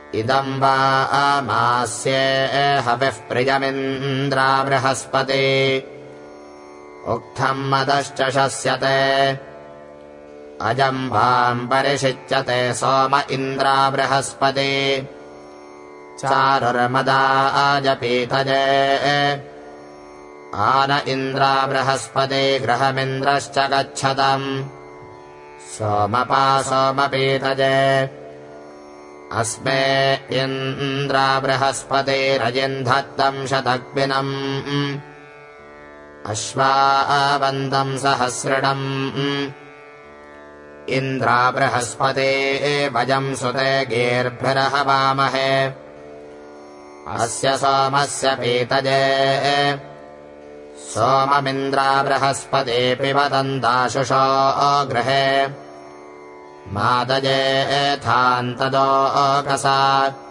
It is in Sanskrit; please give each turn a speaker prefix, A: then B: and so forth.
A: इदं वा आमास्ये हविः प्रियमिन्द्रा बृहस्पति उक्थं मदश्च शस्यते अजं वां परिषिच्यते सोम इन्द्रा बृहस्पति चारुर्मदाजपीतजे आन इन्द्रा बृहस्पति गृहमिन्द्रश्च गच्छतम् सोमपा सोमपीतजे अस्मे इन्द्रा बृहस्पतिरजिन्धत्तम् शतग्निनम् अश्वावन्तम् सहस्रिणम् इन्द्रा बृहस्पते भजम् सुते गीर्भिरहवामहे अस्य सोमस्य पीतजे सोममिन्द्रा बृहस्पते पिबदन्ताशुषो गृहे मादजे थान्तदोकसा